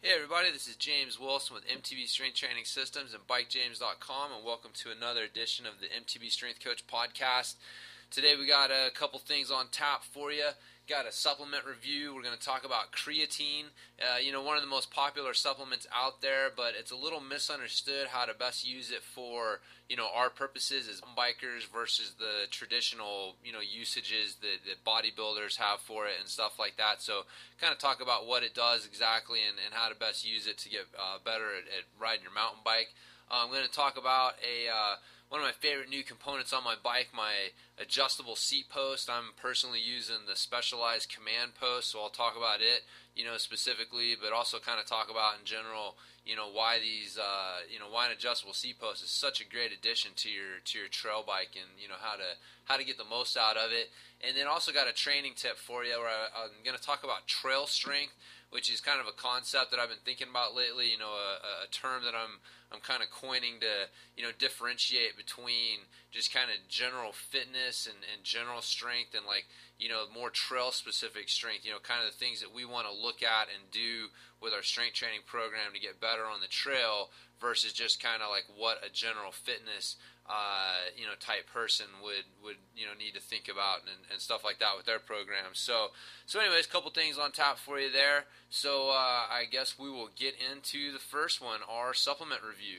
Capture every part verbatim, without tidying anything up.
Hey everybody, this is James Wilson with M T B Strength Training Systems and Bike James dot com, and welcome to another edition of the M T B Strength Coach Podcast. Today we got a couple things on tap for you. Got a supplement review. We're going to talk about creatine. Uh, you know, one of the most popular supplements out there, but it's a little misunderstood how to best use it for, you know, our purposes as bikers versus the traditional, you know, usages that, that bodybuilders have for it and stuff like that. So kind of talk about what it does exactly and, and how to best use it to get uh, better at, at riding your mountain bike. Uh, I'm going to talk about a uh, one of my favorite new components on my bike, my adjustable seat post. I'm personally using the Specialized Command Post, so I'll talk about it, you know, specifically, but also kind of talk about in general, you know, why these, uh, you know, why an adjustable seat post is such a great addition to your to your trail bike, and you know how to how to get the most out of it. And then also got a training tip for you where I, I'm going to talk about trail strength, which is kind of a concept that I've been thinking about lately. You know, a, a term that I'm I'm kind of coining to, you know, differentiate between just kind of general fitness and, and general strength and, like, you know, more trail specific strength, you know, kind of the things that we want to look at and do with our strength training program to get better on the trail versus just kind of like what a general fitness uh, you know, type person would, would, you know, need to think about and, and stuff like that with their program. So, so anyways, a couple things on tap for you there. So, uh, I guess we will get into the first one, our supplement review.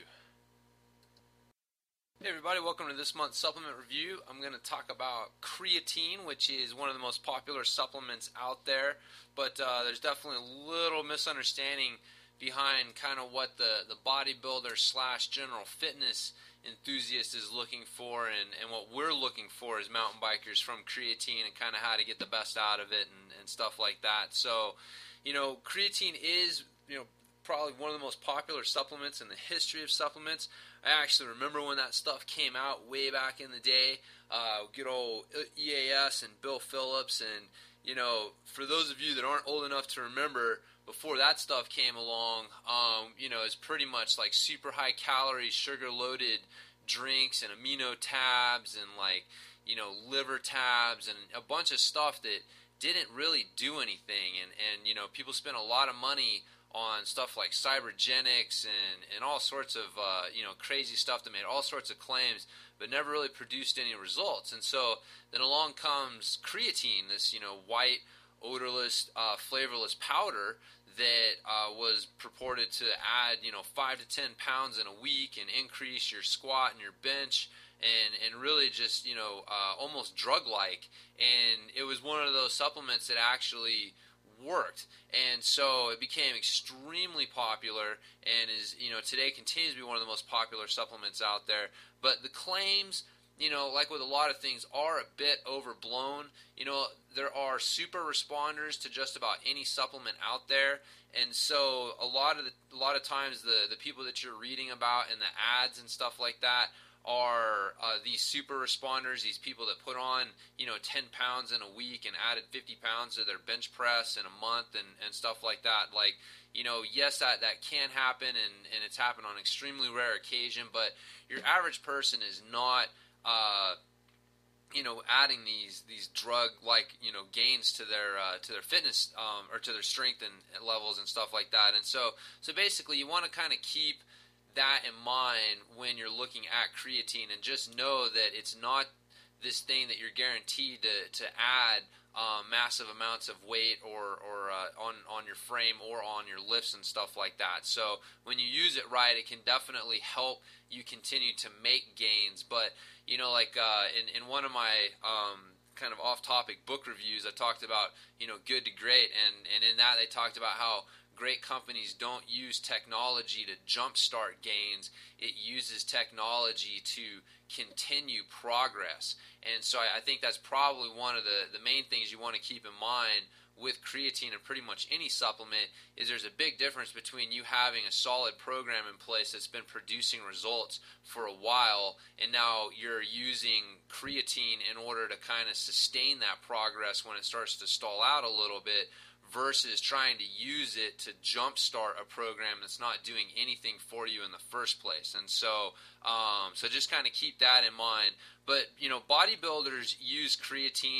Hey everybody, welcome to this month's supplement review. I'm going to talk about creatine, which is one of the most popular supplements out there, but uh, there's definitely a little misunderstanding behind kind of what the, the bodybuilder slash general fitness enthusiast is looking for and, and what we're looking for as mountain bikers from creatine and kind of how to get the best out of it and, and stuff like that. So, you know, creatine is, you know, probably one of the most popular supplements in the history of supplements. I actually remember when that stuff came out way back in the day. Uh, good old E A S and Bill Phillips, and, you know, for those of you that aren't old enough to remember, before that stuff came along, um, you know, it's pretty much like super high calorie, sugar loaded drinks and amino tabs and, like, you know, liver tabs and a bunch of stuff that didn't really do anything. And, and you know, people spent a lot of money on stuff like Cybergenics and, and all sorts of, uh, you know, crazy stuff that made all sorts of claims, but never really produced any results. And so then along comes creatine, this, you know, white, odorless, uh, flavorless powder that uh, was purported to add, you know, five to ten pounds in a week and increase your squat and your bench and, and really just, you know, uh, almost drug-like. And it was one of those supplements that actually worked. And so it became extremely popular and is, you know, today continues to be one of the most popular supplements out there. But the claims, you know, like with a lot of things, are a bit overblown. You know, there are super responders to just about any supplement out there, and so a lot of the, a lot of times the, the people that you're reading about in the ads and stuff like that are uh, these super responders, these people that put on, you know, ten pounds in a week and added fifty pounds to their bench press in a month and, and stuff like that. Like, you know, yes, that, that can happen, and, and it's happened on extremely rare occasion, but your average person is not Uh, you know, adding these these drug-like, you know, gains to their uh, to their fitness um, or to their strength and levels and stuff like that. And so, so basically, you want to kind of keep that in mind when you're looking at creatine, and just know that it's not this thing that you're guaranteed to to add um, massive amounts of weight or or uh, on on your frame or on your lifts and stuff like that. So when you use it right, it can definitely help you continue to make gains. But you know, like uh, in in one of my um, kind of off-topic book reviews, I talked about, you know, Good to Great, and and in that they talked about how great companies don't use technology to jumpstart gains. It uses technology to continue progress. And so I, I think that's probably one of the, the main things you want to keep in mind with creatine and pretty much any supplement, is there's a big difference between you having a solid program in place that's been producing results for a while, and now you're using creatine in order to kind of sustain that progress when it starts to stall out a little bit, versus trying to use it to jumpstart a program that's not doing anything for you in the first place. And so, um, so just kind of keep that in mind. But, you know, bodybuilders use creatine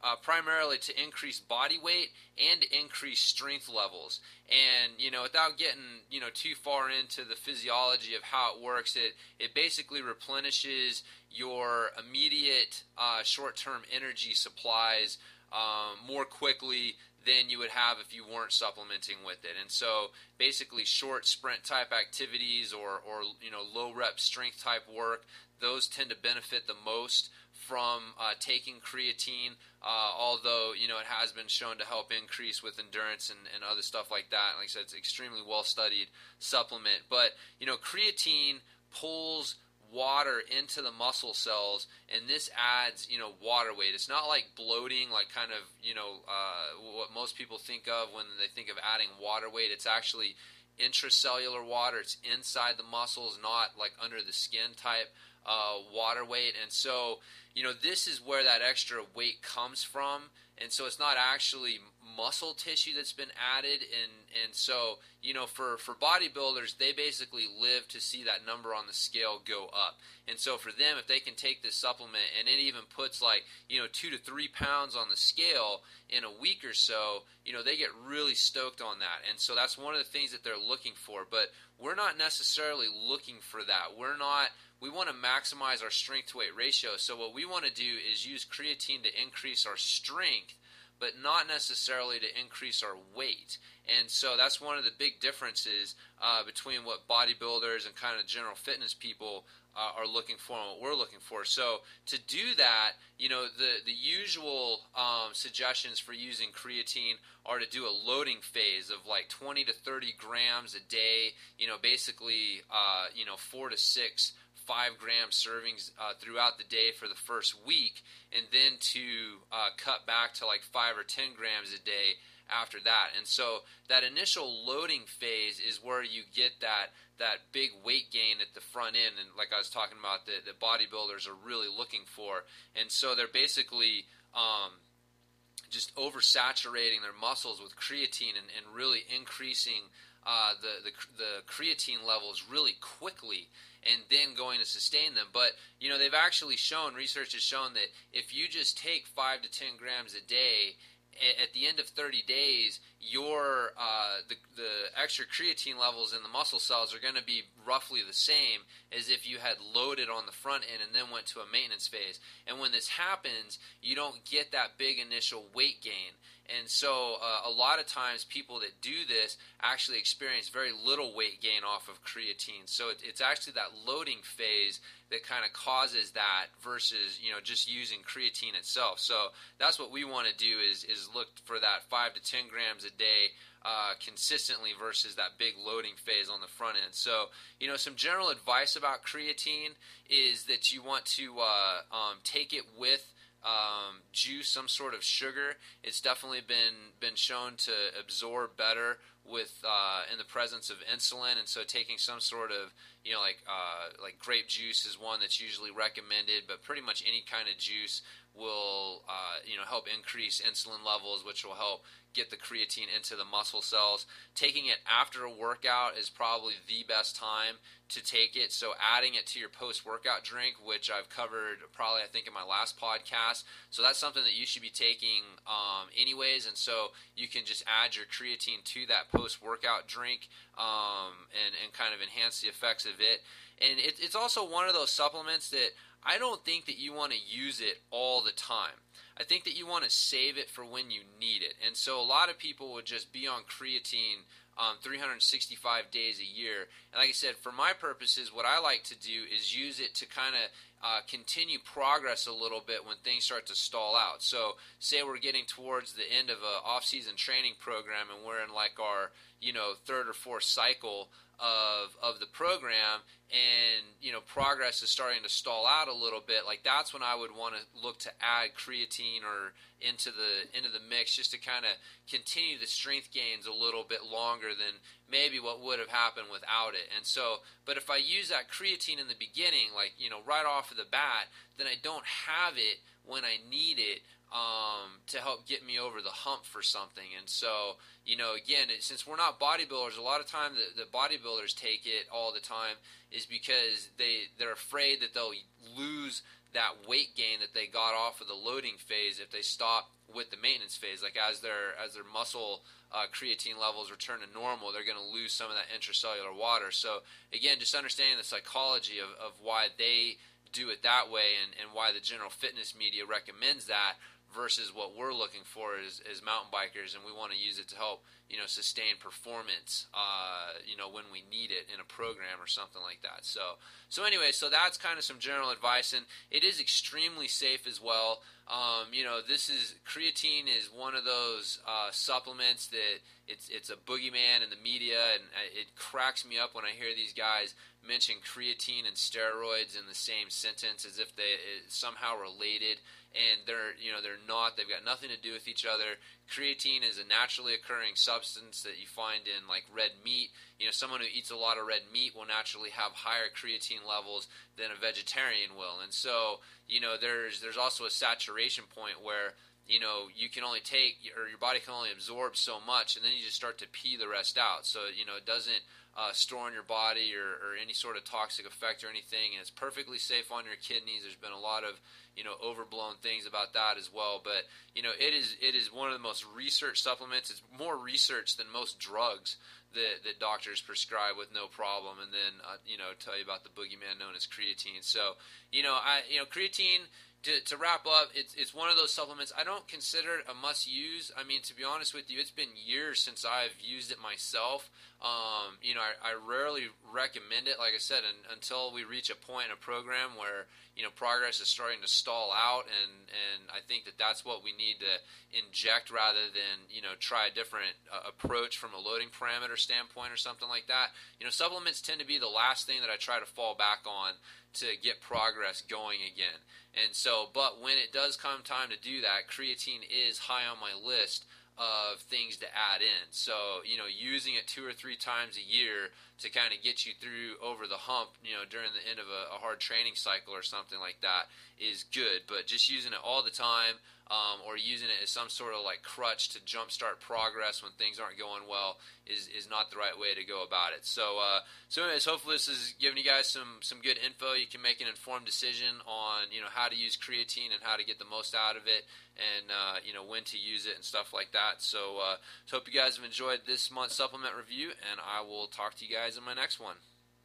uh, primarily to increase body weight and to increase strength levels. And, you know, without getting, you know, too far into the physiology of how it works, it, it basically replenishes your immediate uh, short-term energy supplies um, more quickly than you would have if you weren't supplementing with it. And so basically short sprint type activities or, or you know, low rep strength type work, those tend to benefit the most from uh, taking creatine, uh, although, you know, it has been shown to help increase with endurance and, and other stuff like that. Like I said, it's an extremely well-studied supplement. But, you know, creatine pulls water into the muscle cells, and this adds, you know, water weight. It's not like bloating, like kind of, you know, uh, what most people think of when they think of adding water weight. It's actually intracellular water. It's inside the muscles, not like under the skin type uh, water weight. And so, you know, this is where that extra weight comes from. And so it's not actually muscle tissue that's been added. And, and so, you know, for, for bodybuilders, they basically live to see that number on the scale go up. And so for them, if they can take this supplement and it even puts like, you know, two to three pounds on the scale in a week or so, you know, they get really stoked on that. And so that's one of the things that they're looking for. But we're not necessarily looking for that. We're not, we want to maximize our strength to weight ratio. So what we want to do is use creatine to increase our strength, but not necessarily to increase our weight. And so that's one of the big differences uh, between what bodybuilders and kind of general fitness people uh, are looking for and what we're looking for. So to do that, you know, the, the usual um, suggestions for using creatine are to do a loading phase of like twenty to thirty grams a day, you know, basically, uh, you know, four to six five gram servings uh, throughout the day for the first week, and then to uh, cut back to like five or ten grams a day after that. And so that initial loading phase is where you get that that big weight gain at the front end, and like I was talking about, the, the bodybuilders are really looking for. And so they're basically um, just oversaturating their muscles with creatine and, and really increasing uh, the, the the creatine levels really quickly, and then going to sustain them. But, you know, they've actually shown, research has shown that if you just take five to ten grams a day, at the end of thirty days, your uh, the, the extra creatine levels in the muscle cells are going to be roughly the same as if you had loaded on the front end and then went to a maintenance phase. And when this happens, you don't get that big initial weight gain. And so uh, a lot of times people that do this actually experience very little weight gain off of creatine. So it, it's actually that loading phase that kind of causes that versus, you know, just using creatine itself. So that's what we want to do is is look for that five to ten grams a day uh, consistently versus that big loading phase on the front end. So, you know, some general advice about creatine is that you want to uh, um, take it with Um, juice, some sort of sugar. It's definitely been been shown to absorb better with uh, in the presence of insulin, and so taking some sort of, you know, like uh, like grape juice is one that's usually recommended, but pretty much any kind of juice will uh, you know help increase insulin levels, which will help get the creatine into the muscle cells. Taking it after a workout is probably the best time to take it. So adding it to your post-workout drink, which I've covered probably I think in my last podcast. So that's something that you should be taking um, anyways. And so you can just add your creatine to that post-workout drink um, and, and kind of enhance the effects of it. And it, it's also one of those supplements that I don't think that you want to use it all the time. I think that you want to save it for when you need it. And so a lot of people would just be on creatine um, three hundred sixty-five days a year. And like I said, for my purposes, what I like to do is use it to kind of uh, continue progress a little bit when things start to stall out. So say we're getting towards the end of a off-season training program and we're in like our, you know, third or fourth cycle of of the program, and you know progress is starting to stall out a little bit, like that's when I would want to look to add creatine or into the into the mix, just to kind of continue the strength gains a little bit longer than maybe what would have happened without it. And so, but if I use that creatine in the beginning, like, you know, right off of the bat, then I don't have it when I need it um, to help get me over the hump for something. And so, you know, again, it, since we're not bodybuilders, a lot of time the, the bodybuilders take it all the time is because they, they're afraid that they'll lose that weight gain that they got off of the loading phase if they stop with the maintenance phase. Like as their as their muscle uh, creatine levels return to normal, they're going to lose some of that intracellular water. So again, just understanding the psychology of, of why they do it that way, and, and why the general fitness media recommends that versus what we're looking for as, as mountain bikers, and we want to use it to help, you know, sustain performance, uh, you know, when we need it in a program or something like that. So, so anyway, so that's kind of some general advice, and it is extremely safe as well. Um, you know, this is, creatine is one of those uh, supplements that it's it's a boogeyman in the media, and it cracks me up when I hear these guys mention creatine and steroids in the same sentence as if they it's somehow related. And they're, you know, they're not. They've got nothing to do with each other. Creatine is a naturally occurring substance that you find in like red meat. You know, someone who eats a lot of red meat will naturally have higher creatine levels than a vegetarian will. And so, you know, there's there's also a saturation point where, you know, you can only take, or your body can only absorb so much, and then you just start to pee the rest out. So, you know, it doesn't uh, store in your body or, or any sort of toxic effect or anything, and it's perfectly safe on your kidneys. There's been a lot of, you know, overblown things about that as well. But, you know, it is it is one of the most researched supplements. It's more research than most drugs that, that doctors prescribe with no problem. And then, uh, you know, tell you about the boogeyman known as creatine. So, you know, I you know, creatine, to, to wrap up, it's it's one of those supplements I don't consider it a must-use. I mean, to be honest with you, it's been years since I've used it myself. Um, you know, I, I rarely recommend it, like I said, and, until we reach a point in a program where, you know, progress is starting to stall out, and, and I think that that's what we need to inject rather than, you know, try a different uh, approach from a loading parameter standpoint or something like that. You know, supplements tend to be the last thing that I try to fall back on to get progress going again. And so, but when it does come time to do that, creatine is high on my list of things to add in. So, you know, using it two or three times a year to kind of get you through over the hump, you know, during the end of a, a hard training cycle or something like that is good. But just using it all the time, um, or using it as some sort of like crutch to jumpstart progress when things aren't going well is, is not the right way to go about it. So, uh, so anyways, hopefully this is giving you guys some, some good info. You can make an informed decision on, you know, how to use creatine and how to get the most out of it, and, uh, you know, when to use it and stuff like that. So, uh, so hope you guys have enjoyed this month's supplement review, and I will talk to you guys in my next one.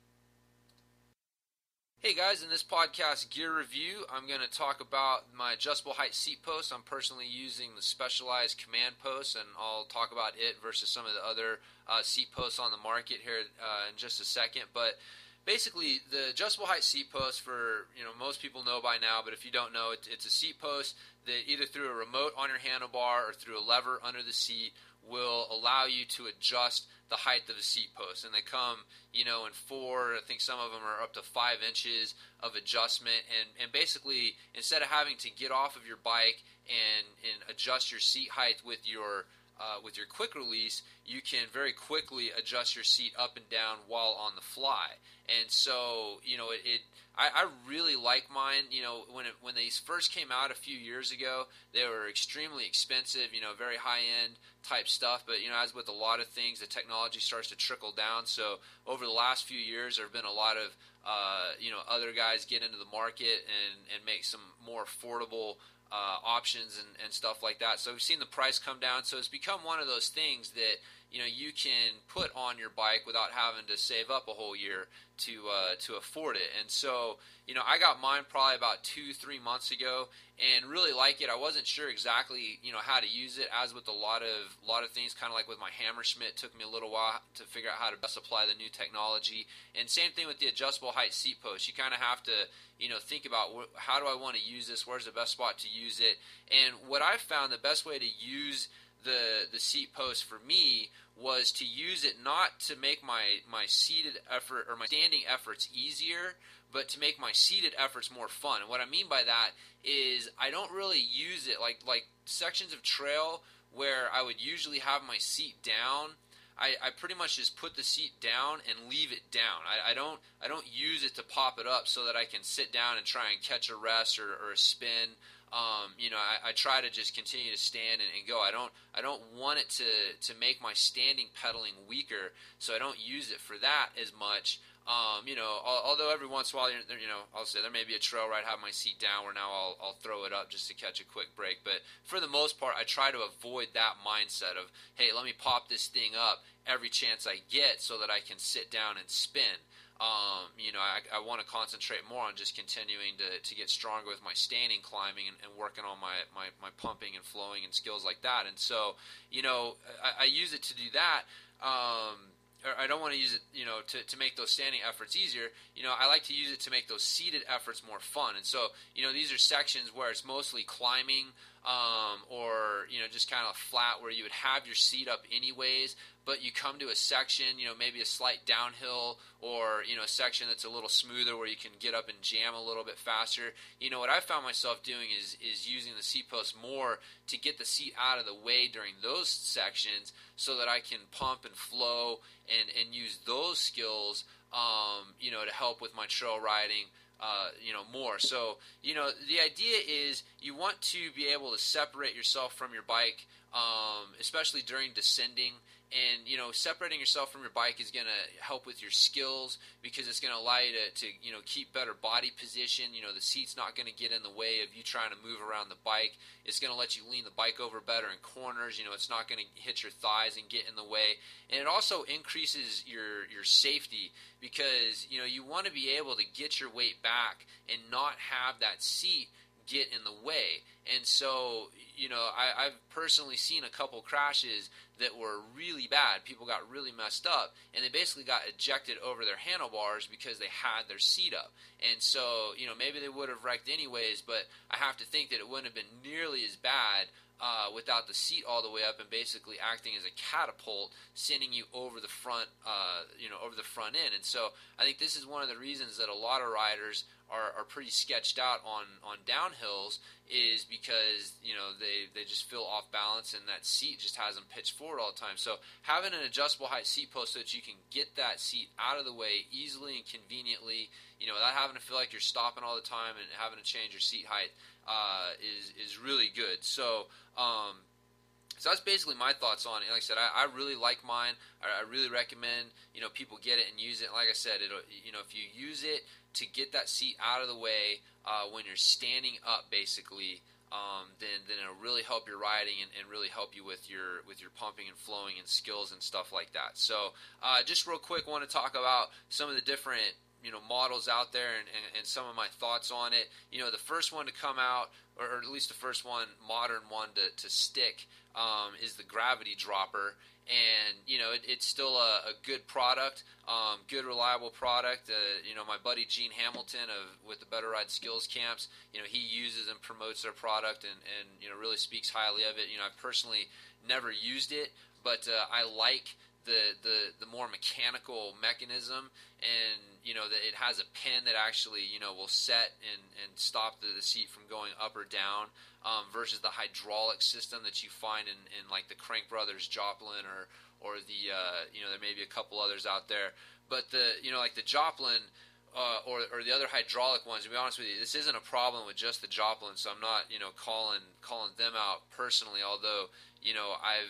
Hey guys, in this podcast gear review, I'm going to talk about my adjustable height seat post. I'm personally using the Specialized Command Post, and I'll talk about it versus some of the other uh, seat posts on the market here uh, in just a second. But basically, the adjustable height seat post, for, you know, most people know by now, but if you don't know, it, it's a seat post that either through a remote on your handlebar or through a lever under the seat will allow you to adjust the height of the seat post. And they come, you know, in four, I think some of them are up to five inches of adjustment. And, and basically, instead of having to get off of your bike and, and adjust your seat height with your Uh, with your quick release, you can very quickly adjust your seat up and down while on the fly. And so, you know, it, it I, I really like mine. You know, when it, when these first came out a few years ago, they were extremely expensive, you know, very high-end type stuff. But, you know, as with a lot of things, the technology starts to trickle down. So over the last few years, there have been a lot of, uh, you know, other guys get into the market and, and make some more affordable Uh, options and, and stuff like that. So we've seen the price come down. So it's become one of those things that, you know, you can put on your bike without having to save up a whole year to uh, to afford it. And so, you know, I got mine probably about two, three months ago and really like it. I wasn't sure exactly, you know, how to use it, as with a lot of lot of things, kind of like with my Hammerschmidt. It took me a little while to figure out how to best apply the new technology. And same thing with the adjustable height seat post. You kind of have to, you know, think about wh- how do I want to use this? Where's the best spot to use it? And what I found the best way to use the the seat post for me was to use it not to make my, my seated effort or my standing efforts easier, but to make my seated efforts more fun. And what I mean by that is I don't really use it like like sections of trail where I would usually have my seat down. I, I pretty much just put the seat down and leave it down. I, I don't I don't use it to pop it up so that I can sit down and try and catch a rest or, or a spin. Um, you know, I, I try to just continue to stand and, and go. I don't I don't want it to, to make my standing pedaling weaker, so I don't use it for that as much. Um, you know, al- although every once in a while, you know, I'll say there may be a trail where I have my seat down where now I'll, I'll throw it up just to catch a quick break. But for the most part, I try to avoid that mindset of, hey, let me pop this thing up every chance I get so that I can sit down and spin. Um, you know, I, I want to concentrate more on just continuing to, to get stronger with my standing climbing and, and working on my, my, my pumping and flowing and skills like that. And so, you know, I, I use it to do that. Um, I don't want to use it, you know, to, to make those standing efforts easier. You know, I like to use it to make those seated efforts more fun. And so, you know, these are sections where it's mostly climbing um, or, you know, just kind of flat where you would have your seat up anyways, but you come to a section, you know, maybe a slight downhill or, you know, a section that's a little smoother where you can get up and jam a little bit faster. You know, what I found myself doing is is using the seat post more to get the seat out of the way during those sections so that I can pump and flow and, and use those skills, um, you know, to help with my trail riding, uh, you know, more. So, you know, the idea is you want to be able to separate yourself from your bike, um, especially during descending. And, you know, separating yourself from your bike is going to help with your skills because it's going to allow you to, to, you know, keep better body position. You know, the seat's not going to get in the way of you trying to move around the bike. It's going to let you lean the bike over better in corners. You know, it's not going to hit your thighs and get in the way. And it also increases your, your safety because, you know, you want to be able to get your weight back and not have that seat get in the way. And so, you know, I, I've personally seen a couple crashes that were really bad. People got really messed up, and they basically got ejected over their handlebars because they had their seat up. And so, you know, maybe they would have wrecked anyways, but I have to think that it wouldn't have been nearly as bad uh, without the seat all the way up and basically acting as a catapult, sending you over the front, uh, you know, over the front end. And so I think this is one of the reasons that a lot of riders are, are pretty sketched out on, on downhills is because, you know, they, they just feel off balance and that seat just has them pitched forward all the time. So having an adjustable height seat post so that you can get that seat out of the way easily and conveniently, you know, without having to feel like you're stopping all the time and having to change your seat height uh, is is really good. So um, so that's basically my thoughts on it. Like I said, I, I really like mine. I, I really recommend, you know, people get it and use it. Like I said, it you know, if you use it to get that seat out of the way uh, when you're standing up, basically, um, then then it'll really help your riding and, and really help you with your with your pumping and flowing and skills and stuff like that. So, uh, just real quick, want to talk about some of the different, you know, models out there and, and, and some of my thoughts on it. You know, the first one to come out, or, or at least the first one, modern one to, to stick, um, is the Gravity Dropper. And, you know, it, it's still a, a good product, um, good, reliable product. Uh, you know, my buddy Gene Hamilton of with the Better Ride Skills Camps, you know, he uses and promotes their product and, and you know, really speaks highly of it. You know, I've personally never used it, but uh, I like the, the, the more mechanical mechanism, and, you know, that it has a pin that actually, you know, will set and, and stop the, the seat from going up or down, um, versus the hydraulic system that you find in, in like the Crank Brothers Joplin or, or the, uh, you know, there may be a couple others out there, but the, you know, like the Joplin, uh, or, or the other hydraulic ones, to be honest with you, this isn't a problem with just the Joplin, so I'm not, you know, calling, calling them out personally, although, you know, I've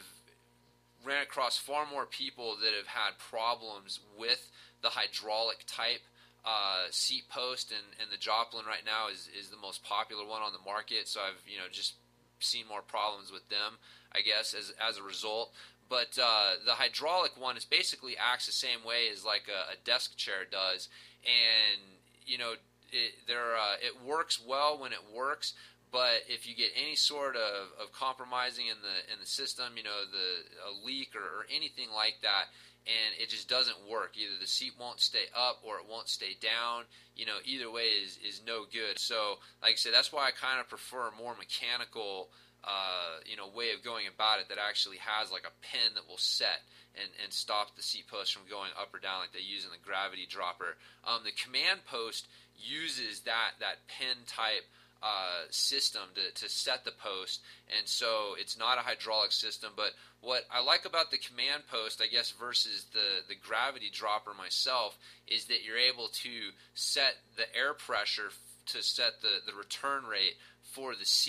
ran across far more people that have had problems with the hydraulic type uh, seat post, and, and the Joplin right now is, is the most popular one on the market. So I've you know just seen more problems with them, I guess, as as a result. But uh, the hydraulic one is basically acts the same way as like a, a desk chair does, and you know it, there uh, it works well when it works. But if you get any sort of, of compromising in the in the system, you know, the a leak or, or anything like that, and it just doesn't work. Either the seat won't stay up or it won't stay down. You know, either way is, is no good. So, like I said, that's why I kind of prefer a more mechanical, uh, you know, way of going about it that actually has like a pin that will set and, and stop the seat post from going up or down like they use in the Gravity Dropper. Um, the Command Post uses that that pin type Uh, system to, to set the post, and so it's not a hydraulic system. But what I like about the Command Post, I guess, versus the, the Gravity Dropper myself, is that you're able to set the air pressure f- to set the, the return rate for the seat.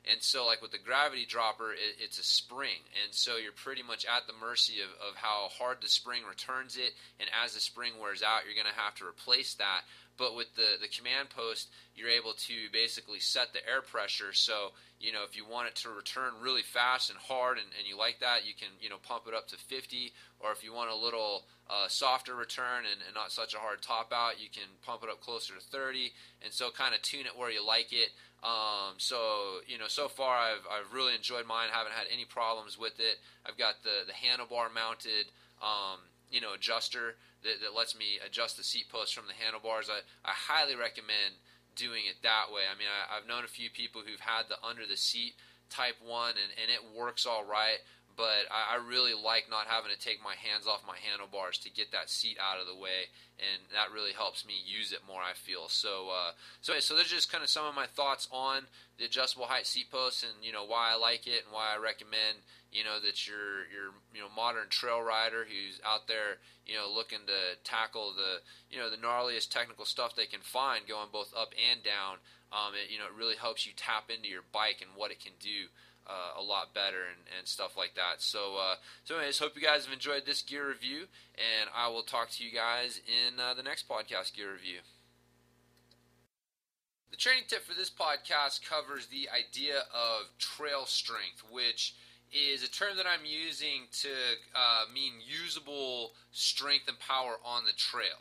And so, like with the gravity dropper, it, it's a spring, and so you're pretty much at the mercy of, of how hard the spring returns it, and as the spring wears out, you're going to have to replace that. But with the, the command post, you're able to basically set the air pressure. So, you know, if you want it to return really fast and hard and, and you like that, you can, you know, pump it up to fifty. Or if you want a little uh, softer return and, and not such a hard top out, you can pump it up closer to thirty. And so kind of tune it where you like it. Um, so, you know, so far I've, I've really enjoyed mine. Haven't had any problems with it. I've got the, the handlebar mounted, um, you know, adjuster that, that lets me adjust the seat post from the handlebars. I, I highly recommend doing it that way. I mean, I, I've known a few people who've had the under the seat type one, and, and it works all right. But I, I really like not having to take my hands off my handlebars to get that seat out of the way, and that really helps me use it more, I feel. So, uh, so, so there's just kind of some of my thoughts on the adjustable height seat posts, and you know why I like it and why I recommend, you know, that you're you're you know modern trail rider who's out there, you know, looking to tackle the you know the gnarliest technical stuff they can find, going both up and down. Um, it, you know, it really helps you tap into your bike and what it can do. Uh, a lot better and, and stuff like that. So, uh, so anyways, hope you guys have enjoyed this gear review, and I will talk to you guys in uh, the next podcast gear review. The training tip for this podcast covers the idea of trail strength, which is a term that I'm using to uh, mean usable strength and power on the trail.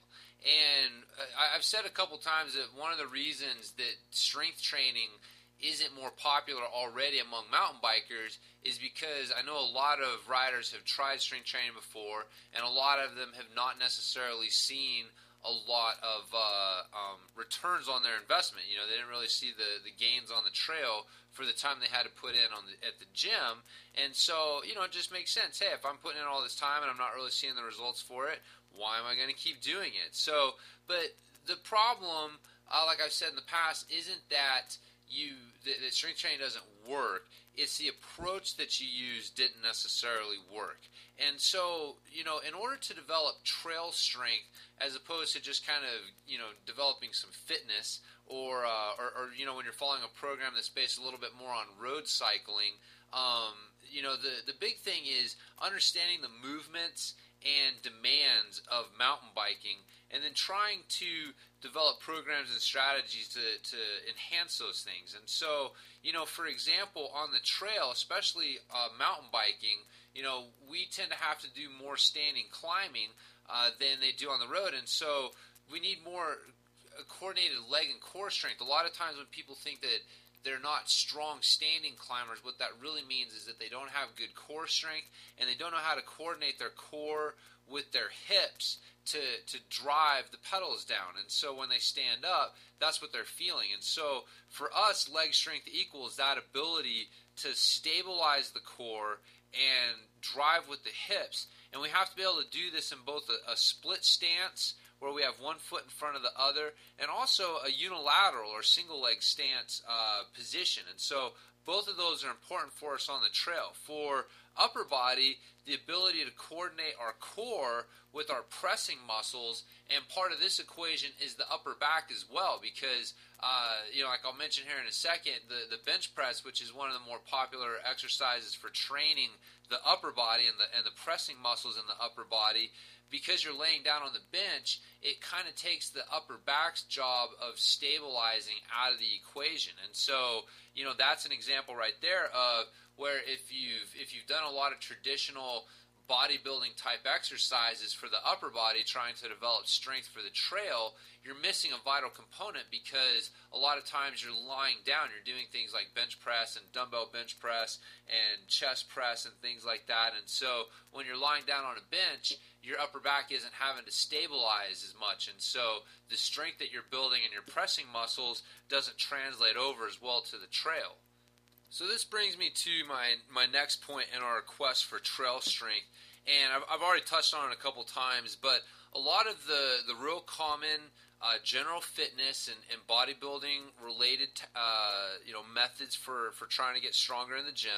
And uh, I've said a couple times that one of the reasons that strength training isn't more popular already among mountain bikers is because I know a lot of riders have tried strength training before, and a lot of them have not necessarily seen a lot of uh, um, returns on their investment. You know, they didn't really see the, the gains on the trail for the time they had to put in on the, at the gym, and so, you know, it just makes sense. Hey, if I'm putting in all this time and I'm not really seeing the results for it, why am I going to keep doing it? So, but the problem, uh, like I've said in the past, isn't that you the, the strength training doesn't work. It's the approach that you use didn't necessarily work. And so, you know, in order to develop trail strength, as opposed to just kind of, you know, developing some fitness, or, uh, or, or you know, when you're following a program that's based a little bit more on road cycling, um, you know, the, the big thing is understanding the movements and demands of mountain biking, and then trying to develop programs and strategies to, to enhance those things. And so, you know, for example, on the trail, especially uh, mountain biking, you know, we tend to have to do more standing climbing uh, than they do on the road. And so we need more coordinated leg and core strength. A lot of times when people think that they're not strong standing climbers, what that really means is that they don't have good core strength, and they don't know how to coordinate their core with their hips to to drive the pedals down. And so when they stand up, that's what they're feeling. And so for us, leg strength equals that ability to stabilize the core and drive with the hips. And we have to be able to do this in both a, a split stance, where we have one foot in front of the other, and also a unilateral or single leg stance uh, position. And so both of those are important for us on the trail. For upper body, the ability to coordinate our core with our pressing muscles, and part of this equation is the upper back as well, because uh, you know, like I'll mention here in a second, the, the bench press, which is one of the more popular exercises for training the upper body and the and the pressing muscles in the upper body, because you're laying down on the bench, it kind of takes the upper back's job of stabilizing out of the equation. And so, you know, that's an example right there of where if you've if you've done a lot of traditional bodybuilding type exercises for the upper body, trying to develop strength for the trail, you're missing a vital component, because a lot of times you're lying down, you're doing things like bench press and dumbbell bench press and chest press and things like that. And so when you're lying down on a bench, your upper back isn't having to stabilize as much, and so the strength that you're building in your pressing muscles doesn't translate over as well to the trail. So this brings me to my my next point in our quest for trail strength, and I've, I've already touched on it a couple times, but a lot of the, the real common uh, general fitness and, and bodybuilding related uh, you know methods for, for trying to get stronger in the gym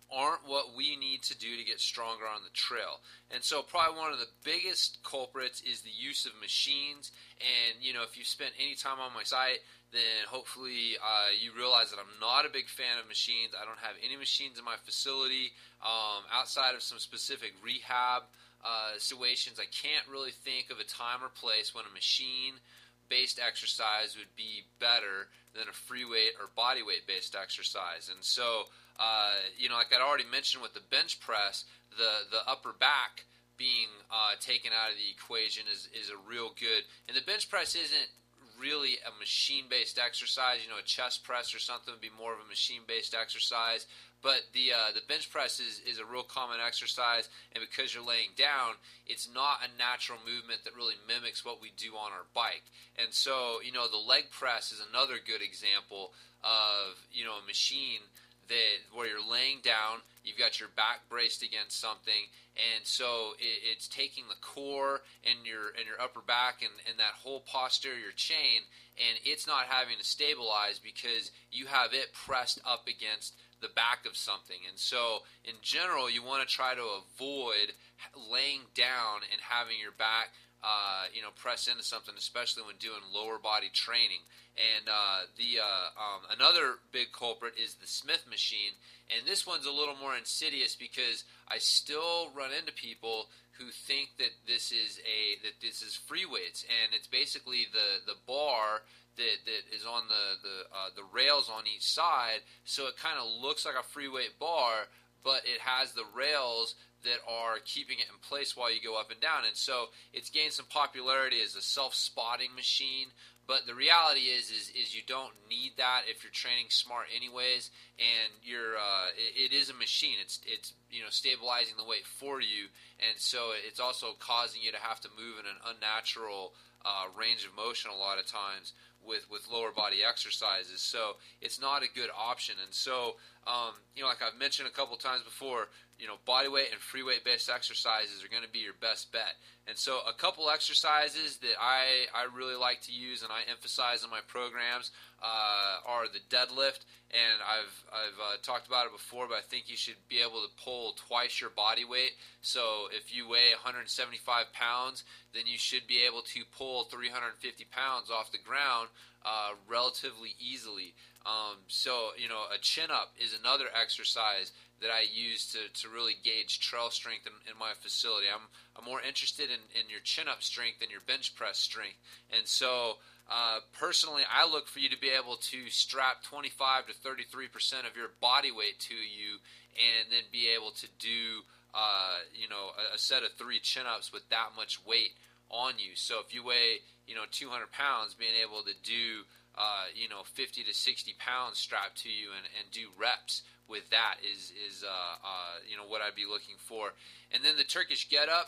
aren't what we need to do to get stronger on the trail. And so probably one of the biggest culprits is the use of machines. And, you know, if you've spent any time on my site, then hopefully uh, you realize that I'm not a big fan of machines. I don't have any machines in my facility um, outside of some specific rehab uh, situations. I can't really think of a time or place when a machine-based exercise would be better than a free weight or body weight-based exercise. And so, uh, you know, like I'd already mentioned with the bench press, the, the upper back being uh, taken out of the equation is, is a real good. And the bench press isn't really a machine-based exercise. You know, a chest press or something would be more of a machine-based exercise. But the uh, the bench press is, is a real common exercise, and because you're laying down, it's not a natural movement that really mimics what we do on our bike. And so, you know, the leg press is another good example of, you know, a machine that where you're laying down, you've got your back braced against something, and so it, it's taking the core and your and your upper back and, and that whole posterior chain, and it's not having to stabilize because you have it pressed up against the back of something. And so in general, you want to try to avoid laying down and having your back Uh, you know, press into something, especially when doing lower body training. And uh, the uh, um, another big culprit is the Smith machine, and this one's a little more insidious because I still run into people who think that this is a that this is free weights, and it's basically the the bar that that is on the the uh, the rails on each side, so it kind of looks like a free weight bar, but it has the rails that are keeping it in place while you go up and down. And so it's gained some popularity as a self-spotting machine, but the reality is is, is you don't need that if you're training smart anyways, and you're uh, it, it is a machine. It's it's you know stabilizing the weight for you, and so it's also causing you to have to move in an unnatural uh, range of motion a lot of times with, with lower body exercises. So it's not a good option. And so um, you know, like I've mentioned a couple times before, you know, body weight and free weight based exercises are going to be your best bet. And so a couple exercises that I, I really like to use and I emphasize in my programs uh, are the deadlift. And I've I've uh, talked about it before, but I think you should be able to pull twice your body weight. So if you weigh one hundred seventy-five pounds, then you should be able to pull three hundred fifty pounds off the ground uh, relatively easily. Um, so, you know, a chin-up is another exercise that I use to, to really gauge trail strength in, in my facility. I'm I'm more interested in, in your chin-up strength than your bench press strength. And so, uh, personally, I look for you to be able to strap twenty-five to thirty-three percent of your body weight to you and then be able to do, uh, you know, a, a set of three chin-ups with that much weight on you. So if you weigh, you know, two hundred pounds, being able to do Uh, you know, fifty to sixty pounds strapped to you and, and do reps with that is, is uh, uh, you know, what I'd be looking for. And then the Turkish get up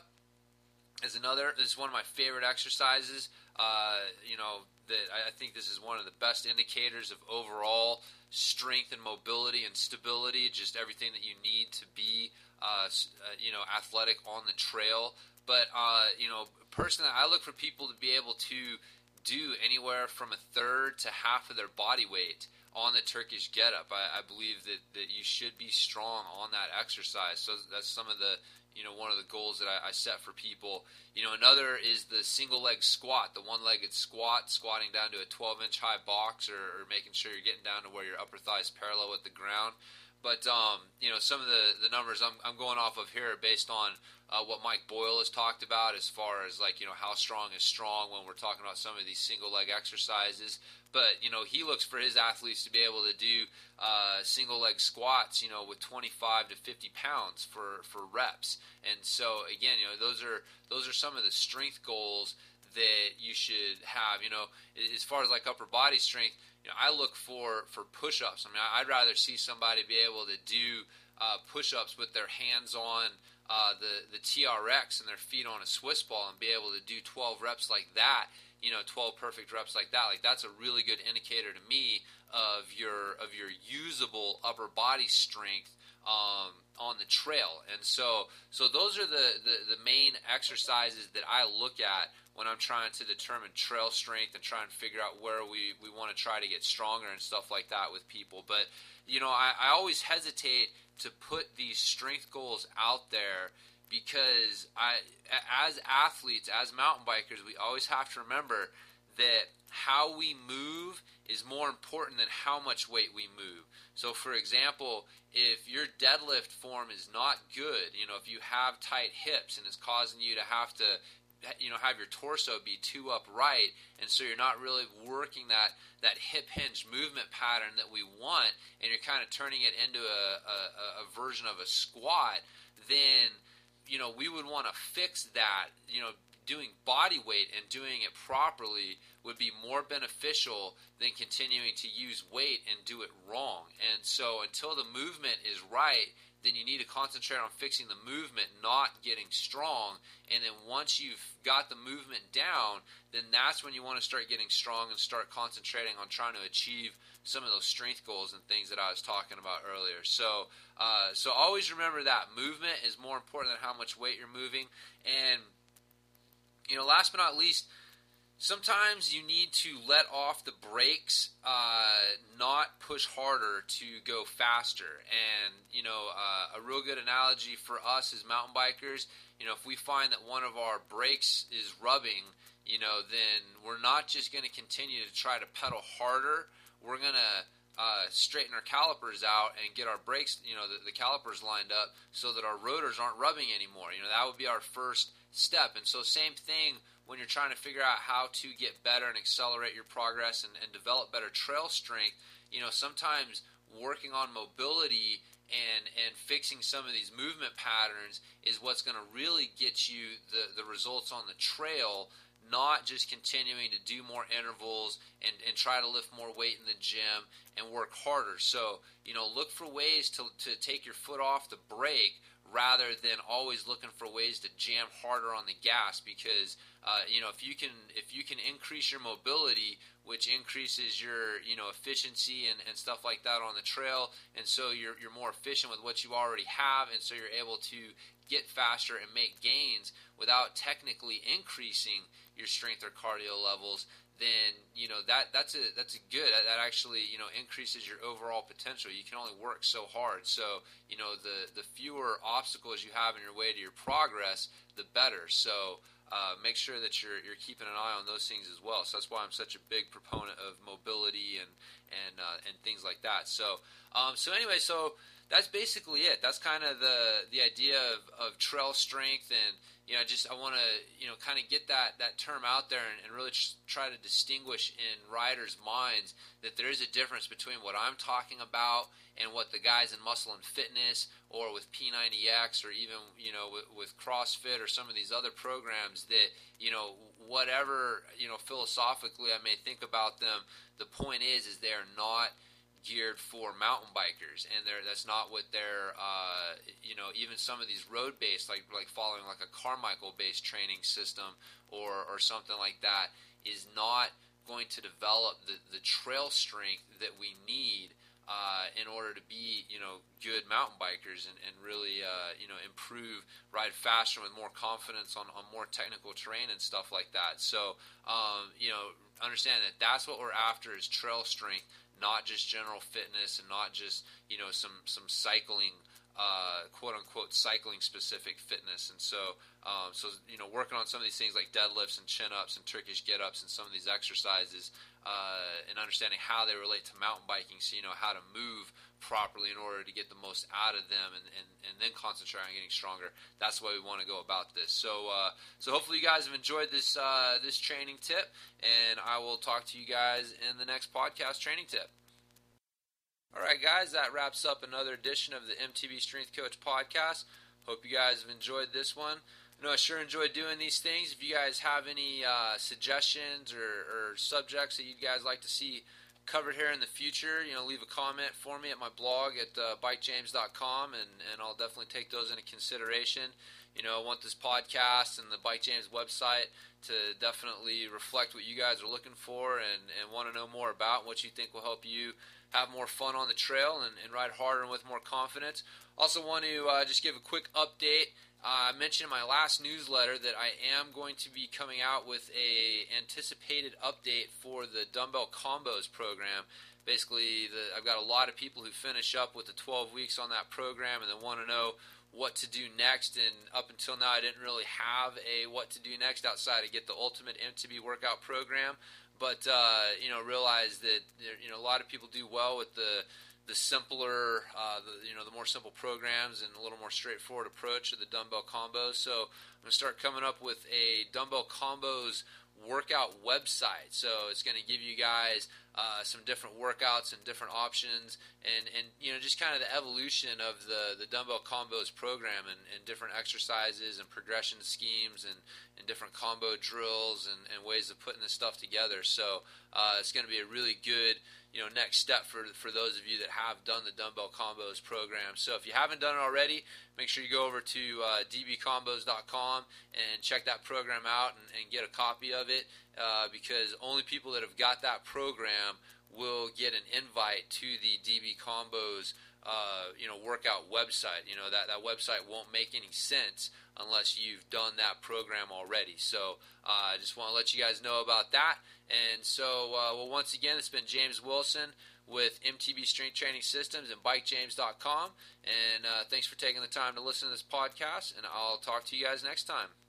is another, this is one of my favorite exercises. Uh, you know, that I think this is one of the best indicators of overall strength and mobility and stability, just everything that you need to be, uh, you know, athletic on the trail. But, uh, you know, personally, I look for people to be able to do anywhere from a third to half of their body weight on the Turkish get-up. I, I believe that, that you should be strong on that exercise. So that's some of the, you know, one of the goals that I, I set for people. You know, another is the single leg squat, the one-legged squat, squatting down to a twelve-inch high box, or, or making sure you're getting down to where your upper thigh is parallel with the ground. But, um, you know, some of the, the numbers I'm, I'm going off of here are based on uh, what Mike Boyle has talked about as far as, like, you know, how strong is strong when we're talking about some of these single-leg exercises. But, you know, he looks for his athletes to be able to do uh, single-leg squats, you know, with twenty-five to fifty pounds for, for reps. And so, again, you know, those are those are some of the strength goals that you should have. You know, as far as, like, upper body strength, you know, I look for, for push-ups. I mean, I'd rather see somebody be able to do uh, push-ups with their hands on uh, the, the T R X and their feet on a Swiss ball and be able to do twelve reps like that you know, twelve perfect reps like that, like that's a really good indicator to me of your of your usable upper body strength um, on the trail. And so so those are the, the, the main exercises that I look at when I'm trying to determine trail strength and trying to figure out where we, we want to try to get stronger and stuff like that with people. But, you know, I, I always hesitate to put these strength goals out there because I, as athletes, as mountain bikers, we always have to remember that how we move is more important than how much weight we move. So, for example, if your deadlift form is not good, you know, if you have tight hips and it's causing you to have to, you know, have your torso be too upright, and so you're not really working that, that hip hinge movement pattern that we want, and you're kind of turning it into a, a, a version of a squat, then, you know, we would want to fix that. You know, doing body weight and doing it properly would be more beneficial than continuing to use weight and do it wrong. And so until the movement is right, then you need to concentrate on fixing the movement, not getting strong. And then once you've got the movement down, then that's when you want to start getting strong and start concentrating on trying to achieve some of those strength goals and things that I was talking about earlier. So uh, so always remember that movement is more important than how much weight you're moving. And, you know, last but not least, sometimes you need to let off the brakes, uh, not push harder to go faster. And, you know, uh, a real good analogy for us as mountain bikers, you know, if we find that one of our brakes is rubbing, you know, then we're not just going to continue to try to pedal harder. We're going to uh, straighten our calipers out and get our brakes, you know, the, the calipers lined up so that our rotors aren't rubbing anymore. You know, that would be our first step. And so same thing when you're trying to figure out how to get better and accelerate your progress and, and develop better trail strength. You know, sometimes working on mobility and and fixing some of these movement patterns is what's going to really get you the, the results on the trail, not just continuing to do more intervals and, and try to lift more weight in the gym and work harder. So, you know, look for ways to, to take your foot off the brake rather than always looking for ways to jam harder on the gas, because uh, you know, if you can if you can increase your mobility, which increases your, you know, efficiency and, and stuff like that on the trail, and so you're you're more efficient with what you already have, and so you're able to get faster and make gains without technically increasing your strength or cardio levels, then, you know, that that's a that's a good that actually, you know, increases your overall potential. You can only work so hard. So, you know, the the fewer obstacles you have in your way to your progress, the better. So uh, make sure that you're you're keeping an eye on those things as well. So that's why I'm such a big proponent of mobility and and uh, and things like that. So um, so anyway, so that's basically it. That's kind of the the idea of, of trail strength. And, you know, just I want to, you know, kind of get that, that term out there and, and really try to distinguish in riders' minds that there is a difference between what I'm talking about and what the guys in Muscle and Fitness or with P ninety X or even, you know, with, with CrossFit or some of these other programs that, you know, whatever, you know, philosophically I may think about them, the point is, is they're not geared for mountain bikers, and they're, that's not what they're, uh, you know, even some of these road-based, like like following like a Carmichael-based training system or, or something like that, is not going to develop the, the trail strength that we need uh, in order to be, you know, good mountain bikers and, and really, uh, you know, improve, ride faster with more confidence on, on more technical terrain and stuff like that. So, um, you know, understand that that's what we're after is trail strength, not just general fitness and not just, you know, some, some cycling, uh, quote-unquote cycling-specific fitness. And so, um, so, you know, working on some of these things like deadlifts and chin-ups and Turkish get-ups and some of these exercises uh, and understanding how they relate to mountain biking, so you know how to move properly in order to get the most out of them and, and, and then concentrate on getting stronger. That's the way we want to go about this. So uh, so hopefully you guys have enjoyed this uh, this training tip, and I will talk to you guys in the next podcast training tip. All right, guys, that wraps up another edition of the M T B Strength Coach podcast. Hope you guys have enjoyed this one. You know, I sure enjoy doing these things. If you guys have any uh, suggestions or, or subjects that you guys like to see covered here in the future, you know, leave a comment for me at my blog at uh, bike james dot com, and, and I'll definitely take those into consideration. You know, I want this podcast and the Bike James website to definitely reflect what you guys are looking for and, and want to know more about, what you think will help you have more fun on the trail and, and ride harder and with more confidence. Also want to uh, just give a quick update. Uh, I mentioned in my last newsletter that I am going to be coming out with a anticipated update for the Dumbbell Combos program. Basically, the, I've got a lot of people who finish up with the twelve weeks on that program and then want to know what to do next, and up until now I didn't really have a what to do next outside of get the ultimate M T B workout program, but uh, you know, realize that you know a lot of people do well with the the simpler, uh, the, you know, the more simple programs and a little more straightforward approach to the dumbbell combos. So I'm going to start coming up with a dumbbell combos workout website. So it's going to give you guys uh, some different workouts and different options, and, and you know, just kind of the evolution of the, the dumbbell combos program, and, and different exercises and progression schemes and, and different combo drills and, and ways of putting this stuff together. So uh, it's going to be a really good, you know, next step for for those of you that have done the dumbbell combos program. So if you haven't done it already, make sure you go over to uh, d b combos dot com and check that program out and, and get a copy of it, uh, because only people that have got that program will get an invite to the D B Combos uh, you know, workout website. You know, that, that website won't make any sense unless you've done that program already. So uh, I just want to let you guys know about that. And so, uh, well, once again, it's been James Wilson with M T B Strength Training Systems and bike james dot com. And uh, thanks for taking the time to listen to this podcast, and I'll talk to you guys next time.